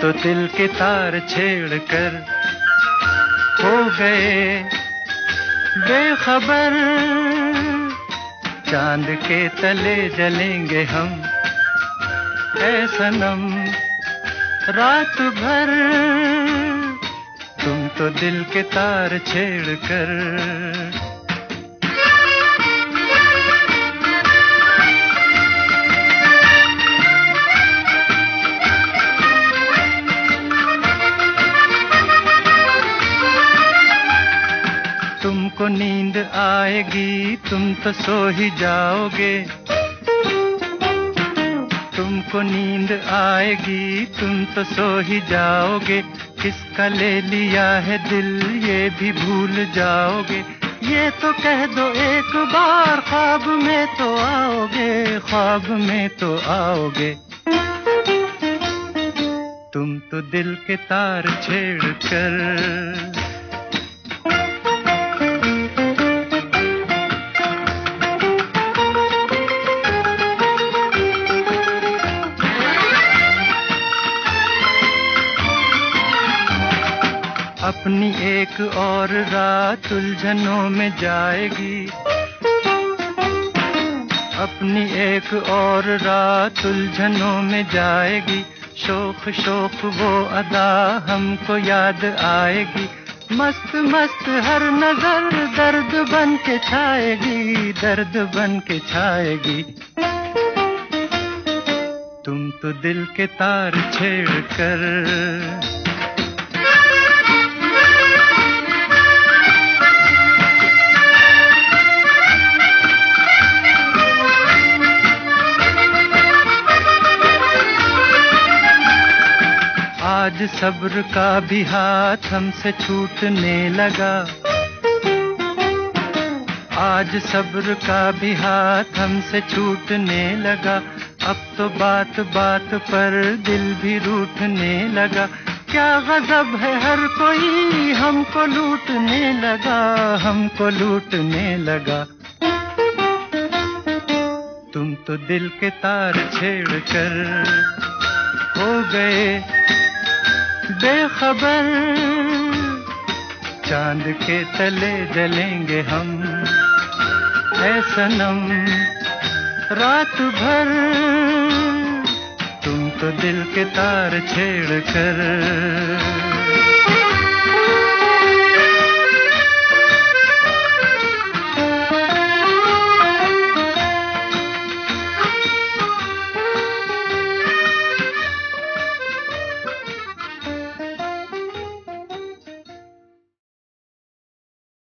तो दिल के तार छेड़ कर हो गए बेखबर। चांद के तले जलेंगे हम ऐ सनम रात भर। तुम तो दिल के तार छेड़ कर। तुमको नींद आएगी तुम तो सो ही जाओगे। तुमको नींद आएगी तुम तो सो ही जाओगे। किसका ले लिया है दिल ये भी भूल जाओगे। ये तो कह दो एक बार ख्वाब में तो आओगे, ख्वाब में तो आओगे। तुम तो दिल के तार छेड़ कर। अपनी एक और रात उलझनों में जाएगी। अपनी एक और रात उलझनों में जाएगी। शोख शोख वो अदा हमको याद आएगी। मस्त मस्त हर नजर दर्द बन के छाएगी, दर्द बन के छाएगी। तुम तो दिल के तार छेड़ कर। आज सब्र का भी हाथ हमसे छूटने लगा। आज सब्र का भी हाथ हमसे छूटने लगा। अब तो बात बात पर दिल भी रूठने लगा। क्या गजब है हर कोई हमको लूटने लगा, हमको लूटने लगा। तुम तो दिल के तार छेड़ कर हो गए बेखबर। चांद के तले जलेंगे हम ऐ सनम रात भर। तुम तो दिल के तार छेड़ कर।